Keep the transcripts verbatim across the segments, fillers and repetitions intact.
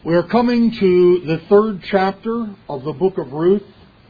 We are coming to the third chapter of the book of Ruth,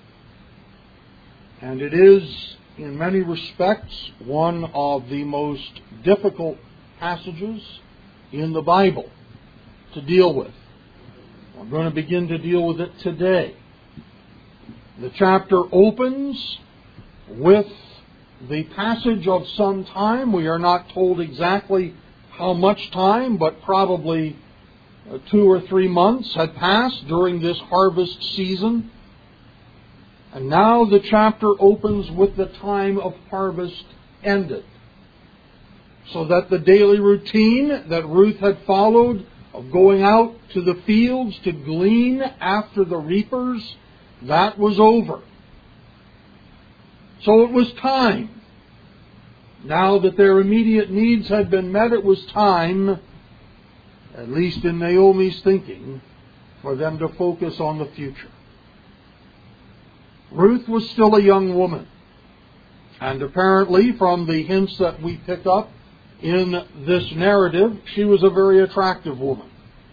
and it is, in many respects, one of the most difficult passages in the Bible to deal with. I'm going to begin to deal with it today. The chapter opens with the passage of some time. We are not told exactly how much time, but probably Uh, two or three months had passed during this harvest season. And now the chapter opens with the time of harvest ended. So that the daily routine that Ruth had followed of going out to the fields to glean after the reapers, that was over. So it was time. Now that their immediate needs had been met, it was time, at least in Naomi's thinking, for them to focus on the future. Ruth was still a young woman. And apparently, from the hints that we pick up in this narrative, she was a very attractive woman.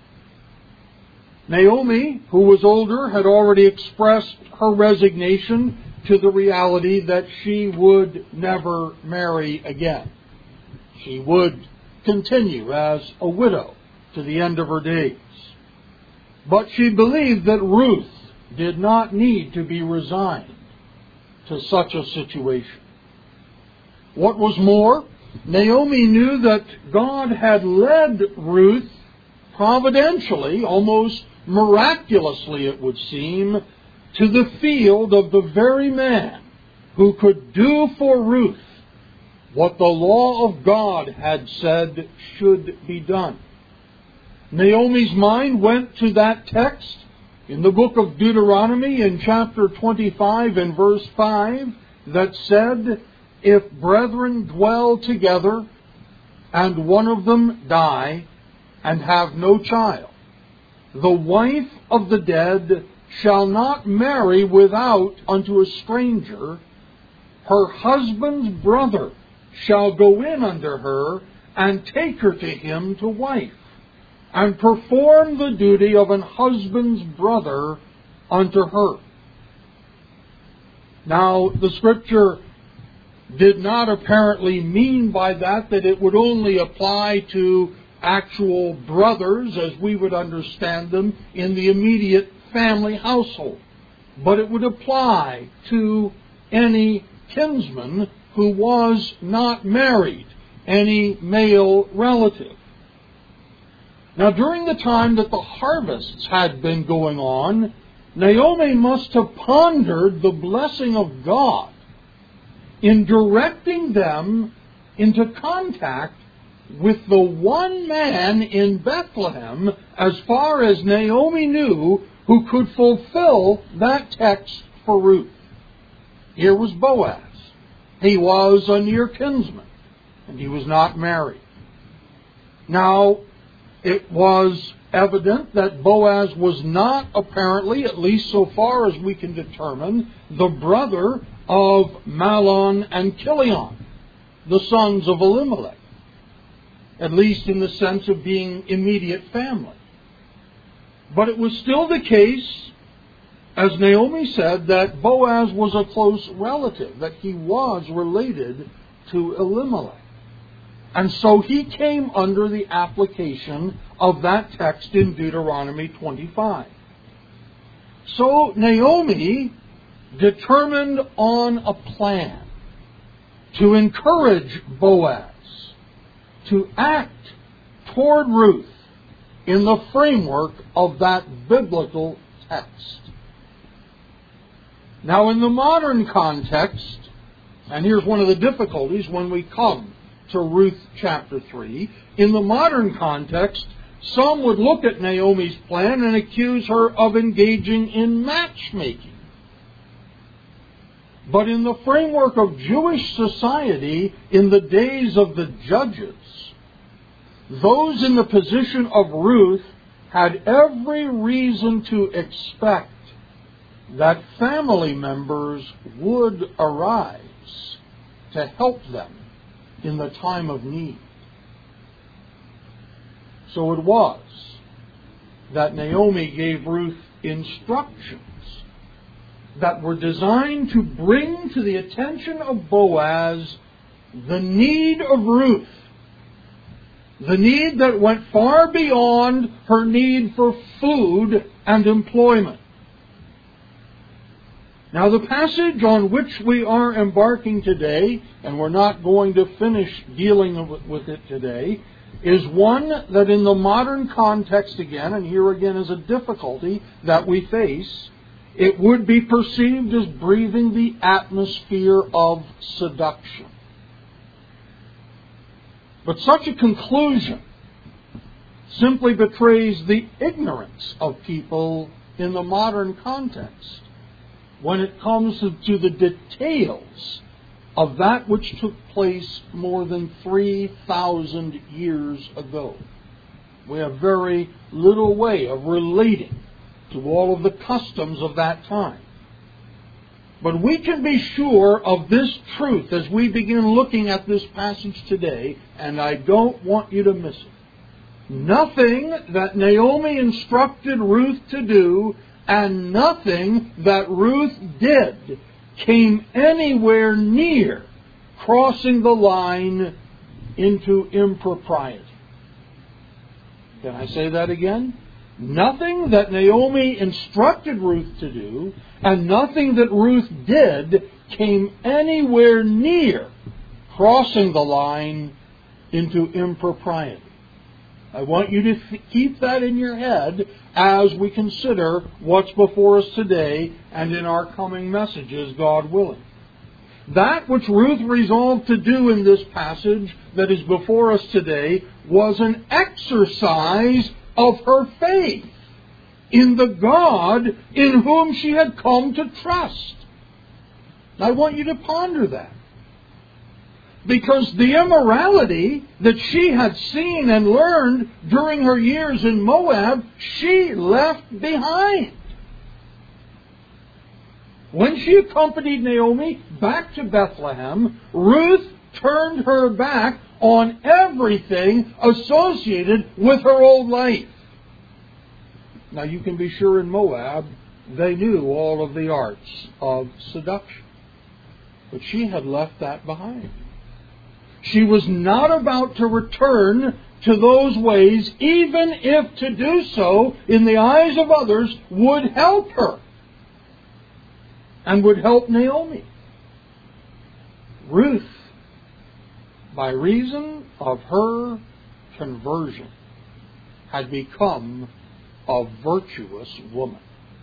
Naomi, who was older, had already expressed her resignation to the reality that she would never marry again. She would continue as a widow to the end of her days. But she believed that Ruth did not need to be resigned to such a situation. What was more, Naomi knew that God had led Ruth providentially, almost miraculously it would seem, to the field of the very man who could do for Ruth what the law of God had said should be done. Naomi's mind went to that text in the book of Deuteronomy in chapter twenty-five and verse five that said, "If brethren dwell together, and one of them die, and have no child, the wife of the dead shall not marry without unto a stranger. Her husband's brother shall go in unto her, and take her to him to wife, and perform the duty of an husband's brother unto her." Now, the Scripture did not apparently mean by that that it would only apply to actual brothers as we would understand them in the immediate family household, but it would apply to any kinsman who was not married, any male relative. Now, during the time that the harvests had been going on, Naomi must have pondered the blessing of God in directing them into contact with the one man in Bethlehem, as far as Naomi knew, who could fulfill that text for Ruth. Here was Boaz. He was a near kinsman, and he was not married. Now, it was evident that Boaz was not apparently, at least so far as we can determine, the brother of Mahlon and Chilion, the sons of Elimelech, at least in the sense of being immediate family. But it was still the case, as Naomi said, that Boaz was a close relative, that he was related to Elimelech. And so he came under the application of that text in Deuteronomy twenty-five. So Naomi determined on a plan to encourage Boaz to act toward Ruth in the framework of that biblical text. Now, in the modern context, and here's one of the difficulties when we come to Ruth chapter three, in the modern context, some would look at Naomi's plan and accuse her of engaging in matchmaking. But in the framework of Jewish society, in the days of the judges, those in the position of Ruth had every reason to expect that family members would arise to help them in the time of need. So it was that Naomi gave Ruth instructions that were designed to bring to the attention of Boaz the need of Ruth. The need that went far beyond her need for food and employment. Now, the passage on which we are embarking today, and we're not going to finish dealing with it today, is one that in the modern context again, and here again is a difficulty that we face, it would be perceived as breathing the atmosphere of seduction. But such a conclusion simply betrays the ignorance of people in the modern context when it comes to the details of that which took place more than three thousand years ago. We have very little way of relating to all of the customs of that time. But we can be sure of this truth as we begin looking at this passage today, and I don't want you to miss it. Nothing that Naomi instructed Ruth to do, and nothing that Ruth did, came anywhere near crossing the line into impropriety. Can I say that again? Nothing that Naomi instructed Ruth to do, and nothing that Ruth did, came anywhere near crossing the line into impropriety. I want you to th- keep that in your head as we consider what's before us today and in our coming messages, God willing. That which Ruth resolved to do in this passage that is before us today was an exercise of her faith in the God in whom she had come to trust. I want you to ponder that. Because the immorality that she had seen and learned during her years in Moab, she left behind. When she accompanied Naomi back to Bethlehem, Ruth turned her back on everything associated with her old life. Now you can be sure in Moab, they knew all of the arts of seduction. But she had left that behind. She was not about to return to those ways, even if to do so in the eyes of others would help her and would help Naomi. Ruth, by reason of her conversion, had become a virtuous woman.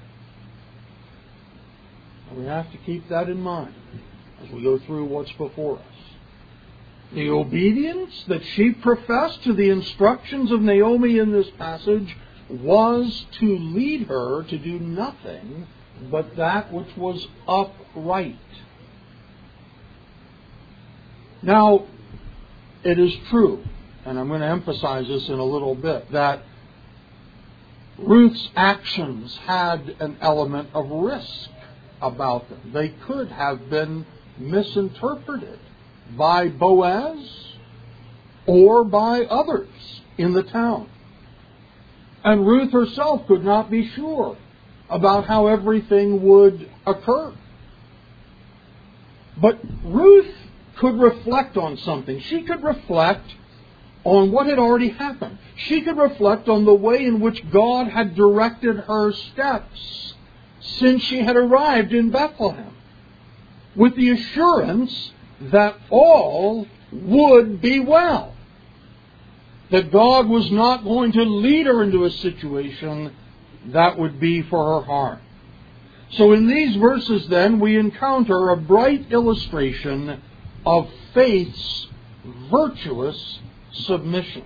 And we have to keep that in mind as we go through what's before us. The obedience that she professed to the instructions of Naomi in this passage was to lead her to do nothing but that which was upright. Now, it is true, and I'm going to emphasize this in a little bit, that Ruth's actions had an element of risk about them. They could have been misinterpreted by Boaz or by others in the town. And Ruth herself could not be sure about how everything would occur. But Ruth could reflect on something. She could reflect on what had already happened. She could reflect on the way in which God had directed her steps since she had arrived in Bethlehem, with the assurance that all would be well. That God was not going to lead her into a situation that would be for her harm. So in these verses then, we encounter a bright illustration of faith's virtuous submission.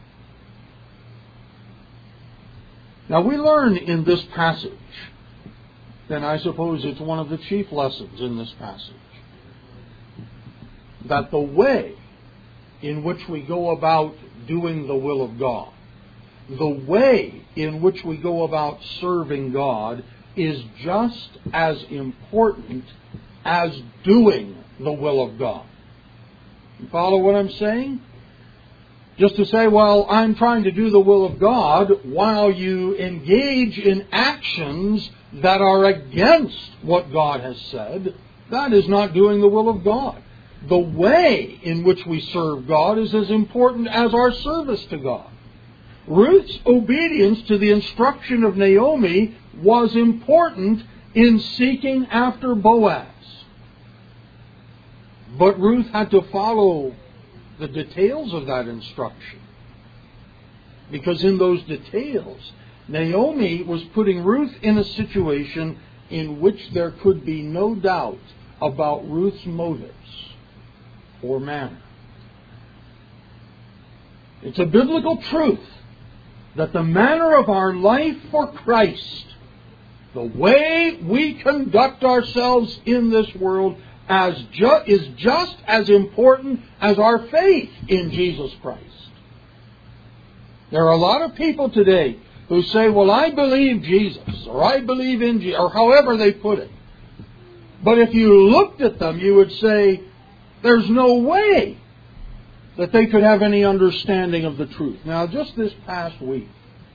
Now we learn in this passage, and I suppose it's one of the chief lessons in this passage, that the way in which we go about doing the will of God, the way in which we go about serving God, is just as important as doing the will of God. You follow what I'm saying? just to say, well, I'm trying to do the will of God, while you engage in actions that are against what God has said, that is not doing the will of God. The way in which we serve God is as important as our service to God. Ruth's obedience to the instruction of Naomi was important in seeking after Boaz. But Ruth had to follow the details of that instruction. Because in those details, Naomi was putting Ruth in a situation in which there could be no doubt about Ruth's motives or manner. It's a biblical truth that the manner of our life for Christ, the way we conduct ourselves in this world, as ju- is just as important as our faith in Jesus Christ. There are a lot of people today who say, well, I believe Jesus, or I believe in Jesus, or however they put it. But if you looked at them, you would say, there's no way that they could have any understanding of the truth. Now, just this past week,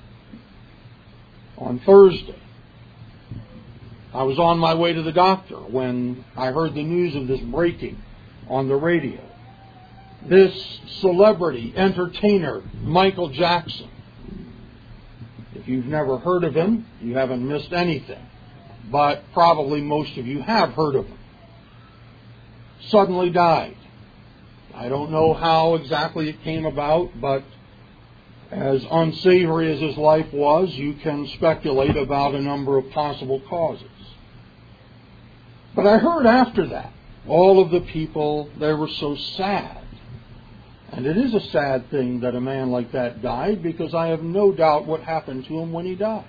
on Thursday, I was on my way to the doctor when I heard the news of this breaking on the radio. This celebrity entertainer, Michael Jackson. If you've never heard of him, you haven't missed anything. But probably most of you have heard of him. Suddenly died. I don't know how exactly it came about, but as unsavory as his life was, you can speculate about a number of possible causes. But I heard after that, all of the people, they were so sad. And it is a sad thing that a man like that died, because I have no doubt what happened to him when he died.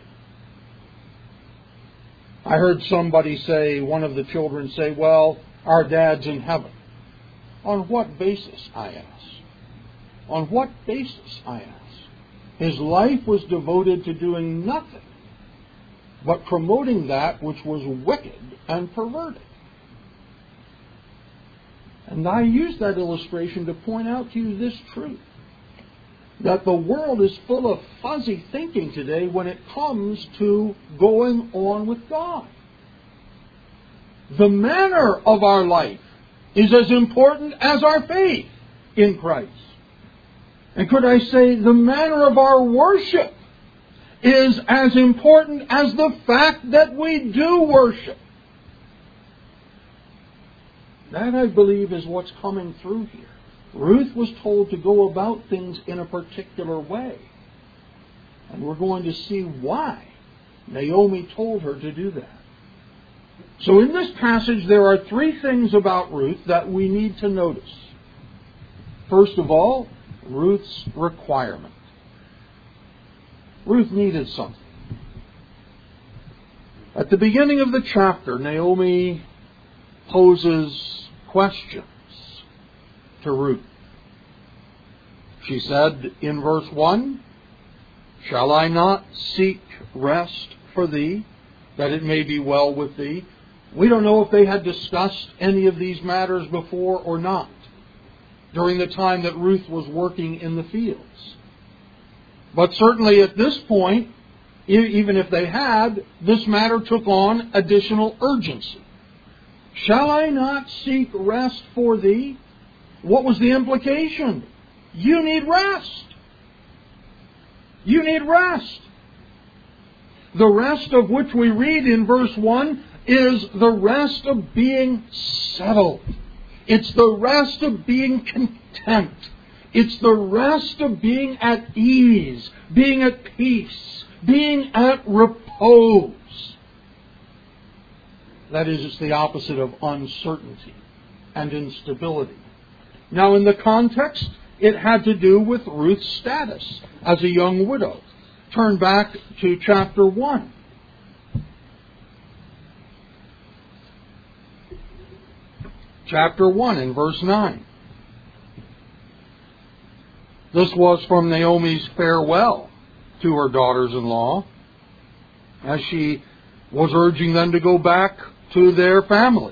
I heard somebody say, one of the children say, well, our dad's in heaven. On what basis, I ask? On what basis, I ask? His life was devoted to doing nothing but promoting that which was wicked and perverted. And I use that illustration to point out to you this truth, that the world is full of fuzzy thinking today when it comes to going on with God. The manner of our life is as important as our faith in Christ. And could I say, the manner of our worship is as important as the fact that we do worship. That, I believe, is what's coming through here. Ruth was told to go about things in a particular way. And we're going to see why Naomi told her to do that. So in this passage, there are three things about Ruth that we need to notice. First of all, Ruth's requirement. Ruth needed something. At the beginning of the chapter, Naomi poses questions to Ruth. She said in verse one, shall I not seek rest for thee, that it may be well with thee? We don't know if they had discussed any of these matters before or not during the time that Ruth was working in the fields. But certainly at this point, even if they had, this matter took on additional urgency. Shall I not seek rest for thee? What was the implication? You need rest. You need rest. The rest of which we read in verse one is the rest of being settled. It's the rest of being content. It's the rest of being at ease, being at peace, being at repose. That is, it's the opposite of uncertainty and instability. Now, in the context, it had to do with Ruth's status as a young widow. Turn back to chapter one. Chapter one in verse nine. This was from Naomi's farewell to her daughters-in-law, as she was urging them to go back to their families.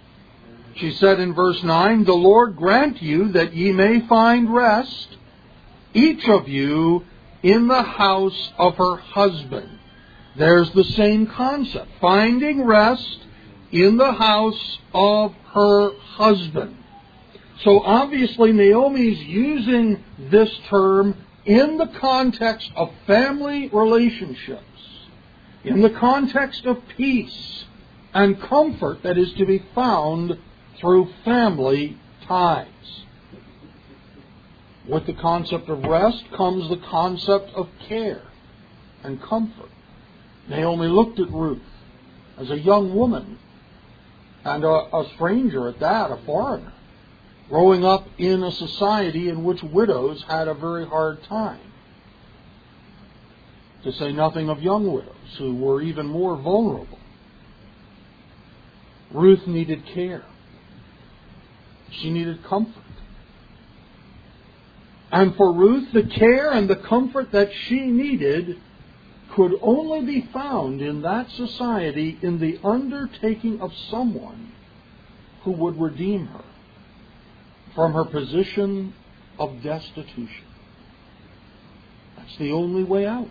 She said in verse nine, the Lord grant you that ye may find rest each of you in the house of her husband. There's the same concept. Finding rest in the house of her husband. So obviously Naomi's using this term in the context of family relationships, in the context of peace and comfort that is to be found through family ties. With the concept of rest comes the concept of care and comfort. Naomi looked at Ruth as a young woman, and a, a stranger at that, a foreigner, growing up in a society in which widows had a very hard time. To say nothing of young widows, who were even more vulnerable. Ruth needed care. She needed comfort. And for Ruth, the care and the comfort that she needed could only be found in that society in the undertaking of someone who would redeem her from her position of destitution. That's the only way out.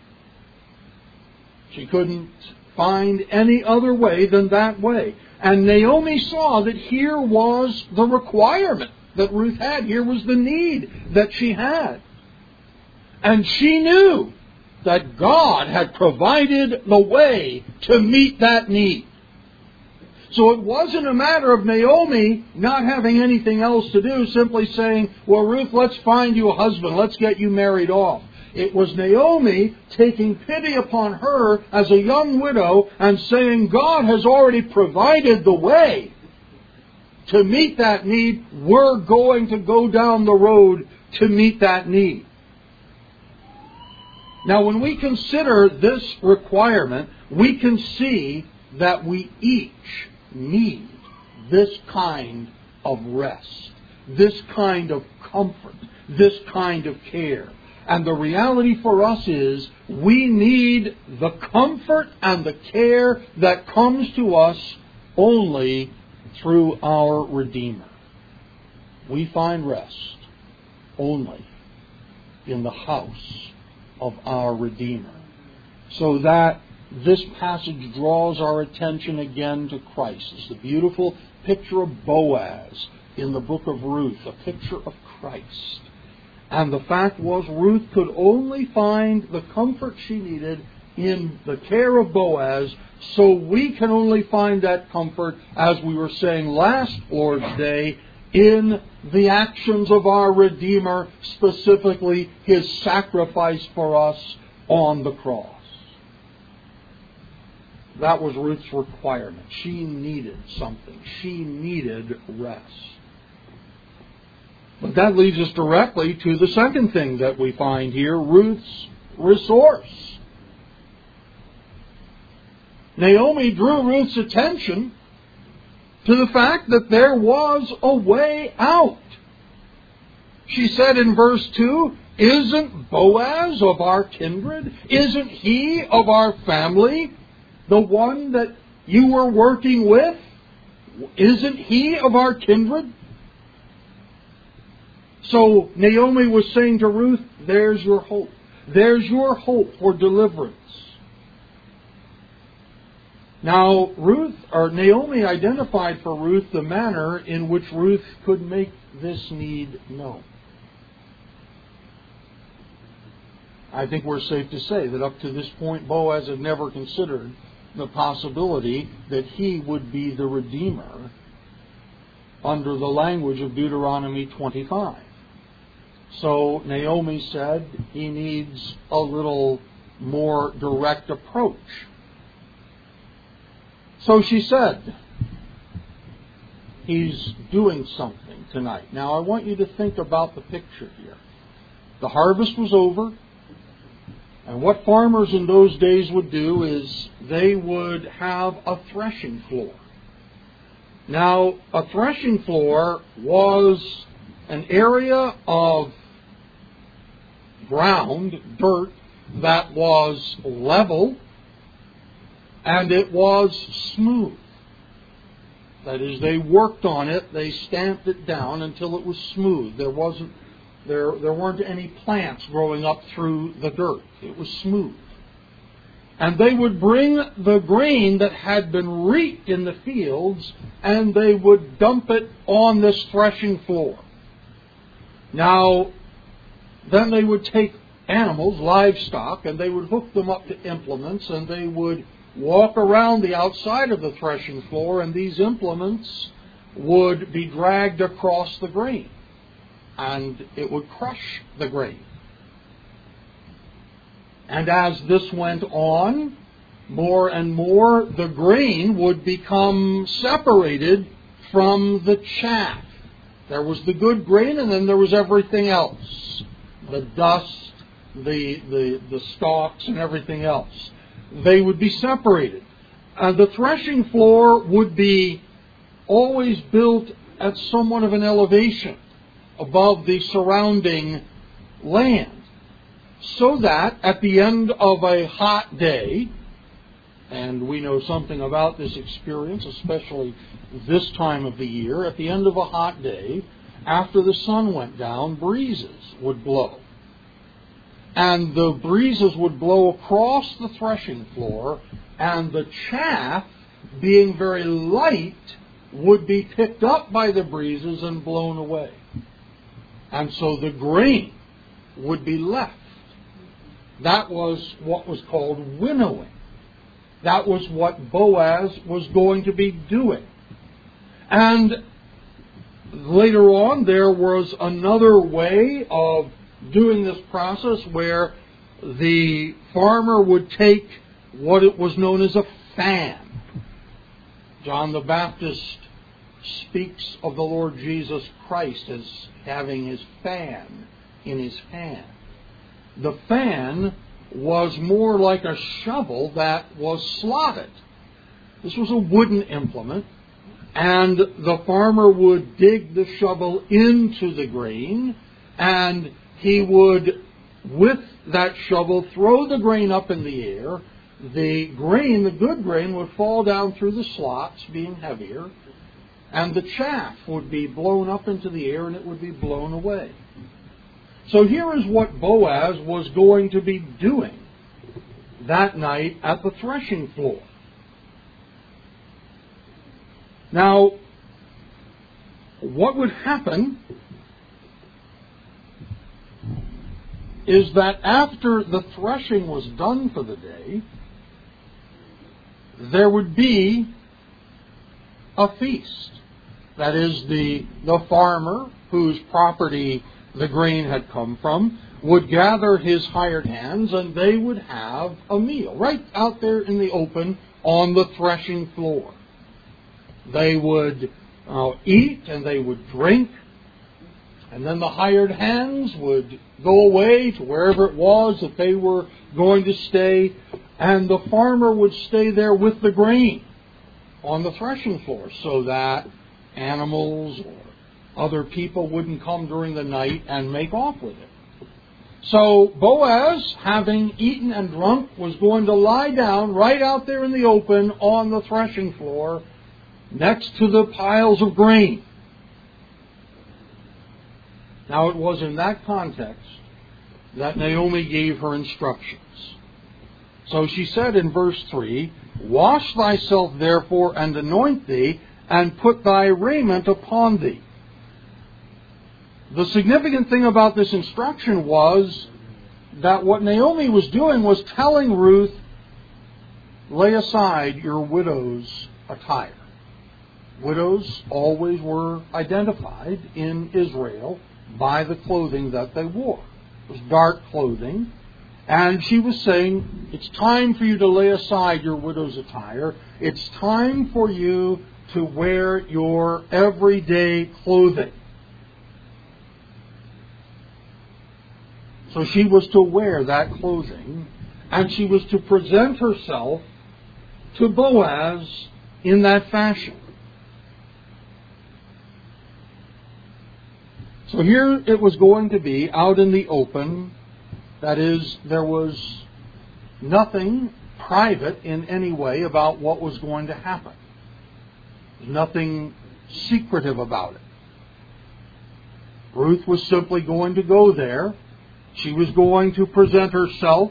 She couldn't find any other way than that way. And Naomi saw that here was the requirement that Ruth had. Here was the need that she had. And she knew that God had provided the way to meet that need. So it wasn't a matter of Naomi not having anything else to do, simply saying, well, Ruth, let's find you a husband. Let's get you married off. It was Naomi taking pity upon her as a young widow and saying, God has already provided the way to meet that need. We're going to go down the road to meet that need. Now, when we consider this requirement, we can see that we each need this kind of rest, this kind of comfort, this kind of care. And the reality for us is we need the comfort and the care that comes to us only through our Redeemer. We find rest only in the house of our Redeemer. So that this passage draws our attention again to Christ. It's the beautiful picture of Boaz in the book of Ruth, a picture of Christ. And the fact was, Ruth could only find the comfort she needed in the care of Boaz, so we can only find that comfort, as we were saying last Lord's Day, in the actions of our Redeemer, specifically His sacrifice for us on the cross. That was Ruth's requirement. She needed something. She needed rest. But that leads us directly to the second thing that we find here, Ruth's resource. Naomi drew Ruth's attention to the fact that there was a way out. She said in verse two, isn't Boaz of our kindred? Isn't he of our family? The one that you were working with? Isn't he of our kindred? So Naomi was saying to Ruth, there's your hope. There's your hope for deliverance. Now, Ruth, or Naomi identified for Ruth the manner in which Ruth could make this need known. I think we're safe to say that up to this point, Boaz had never considered the possibility that he would be the Redeemer under the language of Deuteronomy twenty-five. So Naomi said he needs a little more direct approach. So she said, he's doing something tonight. Now I want you to think about the picture here. The harvest was over, and what farmers in those days would do is they would have a threshing floor. Now, a threshing floor was an area of ground, dirt, that was level, and it was smooth. That is, they worked on it, they stamped it down until it was smooth. There wasn't There, there weren't any plants growing up through the dirt. It was smooth. And they would bring the grain that had been reaped in the fields, and they would dump it on this threshing floor. Now, then they would take animals, livestock, and they would hook them up to implements, and they would walk around the outside of the threshing floor, and these implements would be dragged across the grain, and it would crush the grain. And as this went on, more and more, the grain would become separated from the chaff. There was the good grain, and then there was everything else. The dust, the, the, the stalks, and everything else. They would be separated. Uh, the threshing floor would be always built at somewhat of an elevation above the surrounding land, so that at the end of a hot day, and we know something about this experience, especially this time of the year, at the end of a hot day, after the sun went down, breezes would blow. And the breezes would blow across the threshing floor, and the chaff, being very light, would be picked up by the breezes and blown away. And so the grain would be left. That was what was called winnowing. That was what Boaz was going to be doing. And later on, there was another way of doing this process where the farmer would take what it was known as a fan. John the Baptist speaks of the Lord Jesus Christ as having his fan in his hand. The fan was more like a shovel that was slotted. This was a wooden implement, and the farmer would dig the shovel into the grain, and he would, with that shovel, throw the grain up in the air. The grain, the good grain, would fall down through the slots, being heavier, and the chaff would be blown up into the air, and it would be blown away. So here is what Boaz was going to be doing that night at the threshing floor. Now, what would happen is that after the threshing was done for the day, there would be a feast. That is, the, the farmer whose property the grain had come from would gather his hired hands, and they would have a meal right out there in the open on the threshing floor. They would uh, eat and they would drink, and then the hired hands would go away to wherever it was that they were going to stay, and the farmer would stay there with the grain on the threshing floor so that animals or other people wouldn't come during the night and make off with it. So Boaz, having eaten and drunk, was going to lie down right out there in the open on the threshing floor next to the piles of grain. Now it was in that context that Naomi gave her instructions. So she said in verse three, "Wash thyself therefore and anoint thee, and put thy raiment upon thee." The significant thing about this instruction was that what Naomi was doing was telling Ruth, lay aside your widow's attire. Widows always were identified in Israel by the clothing that they wore. It was dark clothing. And she was saying, it's time for you to lay aside your widow's attire. It's time for you to wear your everyday clothing. So she was to wear that clothing, and she was to present herself to Boaz in that fashion. So here it was going to be out in the open. That is, there was nothing private in any way about what was going to happen. There's nothing secretive about it. Ruth was simply going to go there. She was going to present herself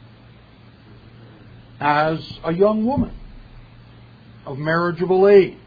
as a young woman of marriageable age.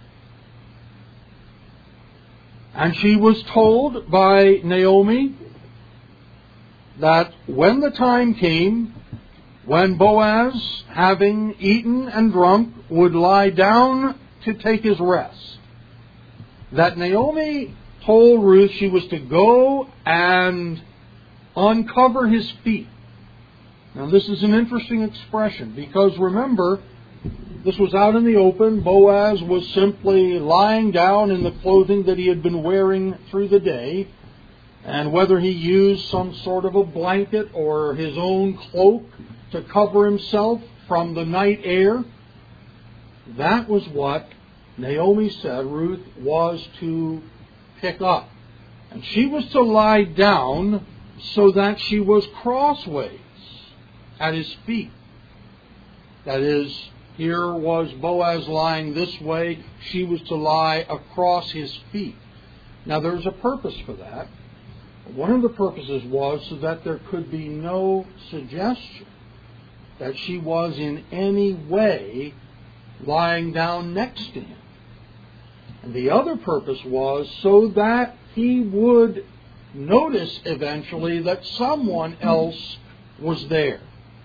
And she was told by Naomi that when the time came, when Boaz, having eaten and drunk, would lie down to take his rest, that Naomi told Ruth she was to go and uncover his feet. Now this is an interesting expression, because remember, this was out in the open. Boaz was simply lying down in the clothing that he had been wearing through the day. And whether he used some sort of a blanket or his own cloak to cover himself from the night air, that was what Naomi said Ruth was to pick up. And she was to lie down so that she was crossways at his feet. That is, here was Boaz lying this way. She was to lie across his feet. Now there's a purpose for that. One of the purposes was so that there could be no suggestion that she was in any way lying down next to him. And the other purpose was so that he would notice eventually that someone else was there.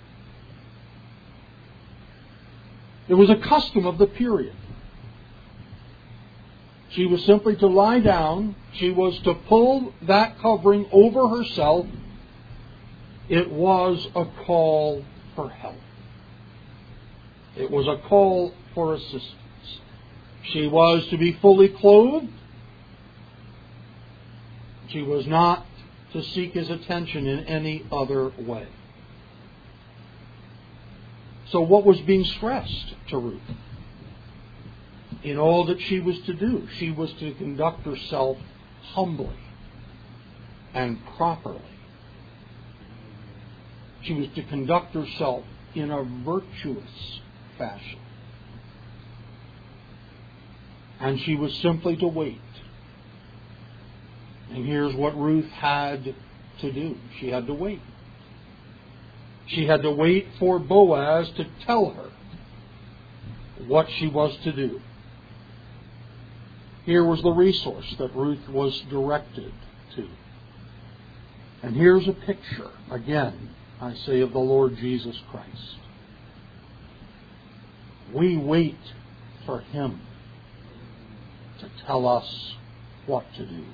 It was a custom of the period. She was simply to lie down. She was to pull that covering over herself. It was a call for help. It was a call for assistance. She was to be fully clothed. She was not to seek his attention in any other way. So what was being stressed to Ruth? In all that she was to do, she was to conduct herself humbly and properly. She was to conduct herself in a virtuous fashion. And she was simply to wait. And here's what Ruth had to do. She had to wait. She had to wait for Boaz to tell her what she was to do. Here was the resource that Ruth was directed to. And here's a picture, again, I say, of the Lord Jesus Christ. We wait for Him to tell us what to do.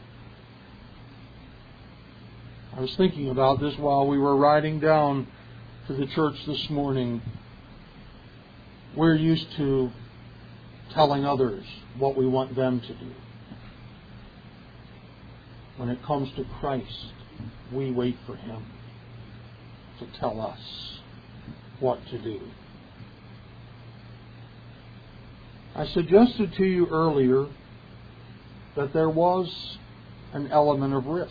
I was thinking about this while we were riding down to the church this morning. We're used to telling others what we want them to do. When it comes to Christ, we wait for Him to tell us what to do. I suggested to you earlier that there was an element of risk.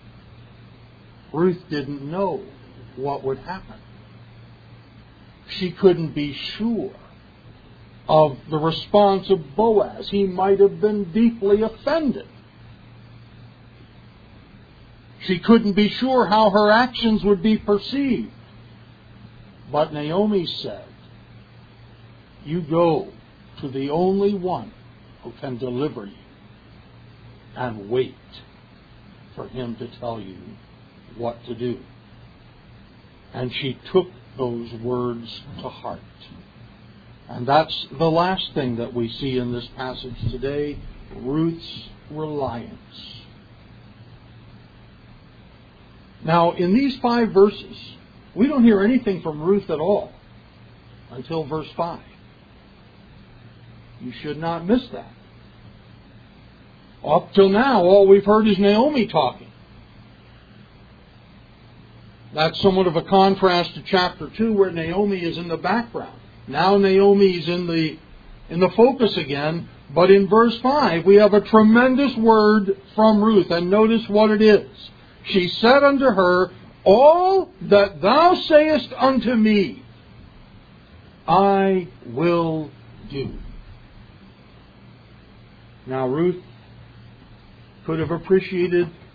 Ruth didn't know what would happen. She couldn't be sure of the response of Boaz. He might have been deeply offended. She couldn't be sure how her actions would be perceived. But Naomi said, "You go to the only one who can deliver you, and wait for him to tell you what to do." And she took those words to heart. And that's the last thing that we see in this passage today, Ruth's reliance. Now, in these five verses, we don't hear anything from Ruth at all until verse five. You should not miss that. Up till now, all we've heard is Naomi talking. That's somewhat of a contrast to chapter two, where Naomi is in the background. Now Naomi is in the in the focus again. But in verse five, we have a tremendous word from Ruth. And notice what it is. She said unto her, "All that thou sayest unto me, I will do." Now Ruth could have appreciated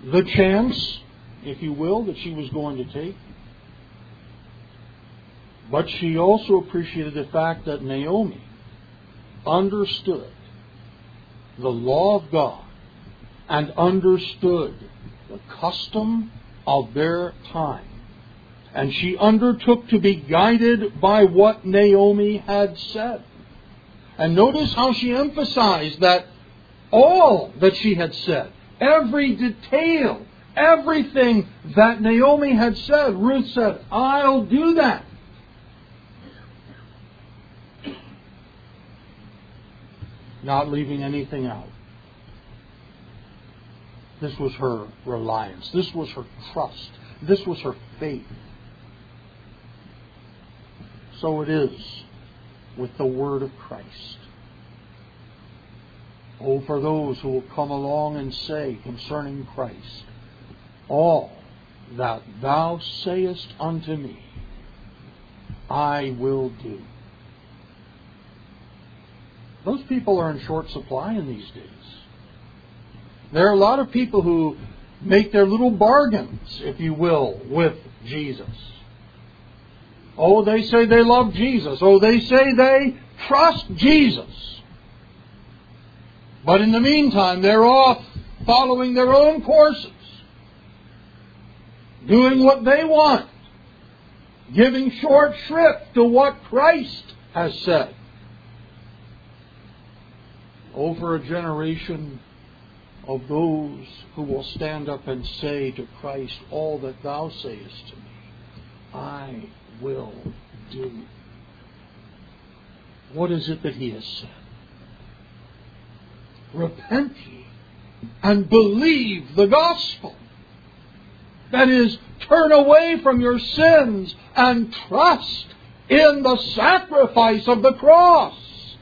the chance, if you will, that she was going to take. But she also appreciated the fact that Naomi understood the law of God and understood the custom of their time. And she undertook to be guided by what Naomi had said. And notice how she emphasized that all that she had said, every detail, everything that Naomi had said, Ruth said, I'll do that. Not leaving anything out. This was her reliance. This was her trust. This was her faith. So it is with the word of Christ. Oh, for those who will come along and say concerning Christ, all that thou sayest unto me, I will do. Those people are in short supply in these days. There are a lot of people who make their little bargains, if you will, with Jesus. Oh, they say they love Jesus. Oh, they say they trust Jesus. But in the meantime, they're off following their own courses, doing what they want, giving short shrift to what Christ has said. Over a generation of those who will stand up and say to Christ, all that thou sayest to me, I will do. What is it that he has said? Repent ye and believe the gospel. That is, turn away from your sins and trust in the sacrifice of the cross.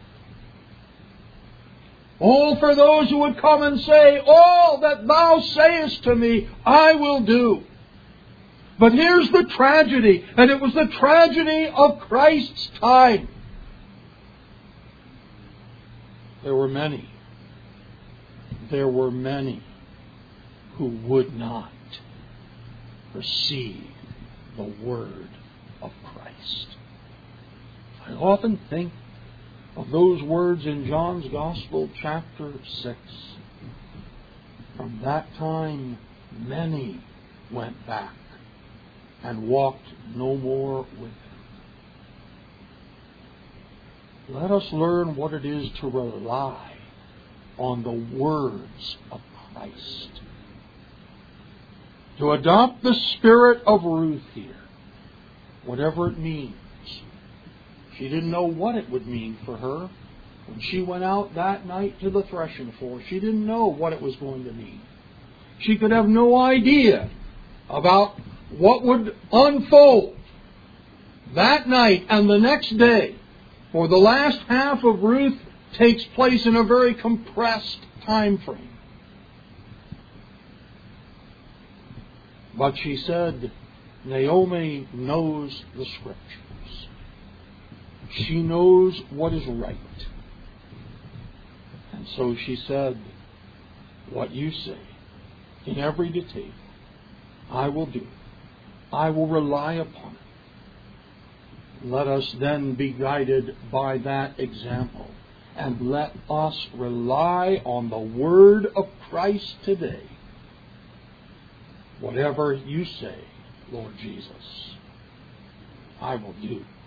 Oh, for those who would come and say, all that thou sayest to me, I will do. But here's the tragedy, and it was the tragedy of Christ's time. There were many, there were many who would not receive the word of Christ. I often think of those words in John's Gospel, chapter six. From that time, many went back and walked no more with him. Let us learn what it is to rely on the words of Christ. To adopt the spirit of Ruth here, whatever it means. She didn't know what it would mean for her. When she went out that night to the threshing floor, she didn't know what it was going to mean. She could have no idea about what would unfold that night and the next day. For the last half of Ruth takes place in a very compressed time frame. But she said, Naomi knows the Scriptures. She knows what is right. And so she said, what you say, in every detail, I will do. I will rely upon it. Let us then be guided by that example. And let us rely on the word of Christ today. Whatever you say, Lord Jesus, I will do.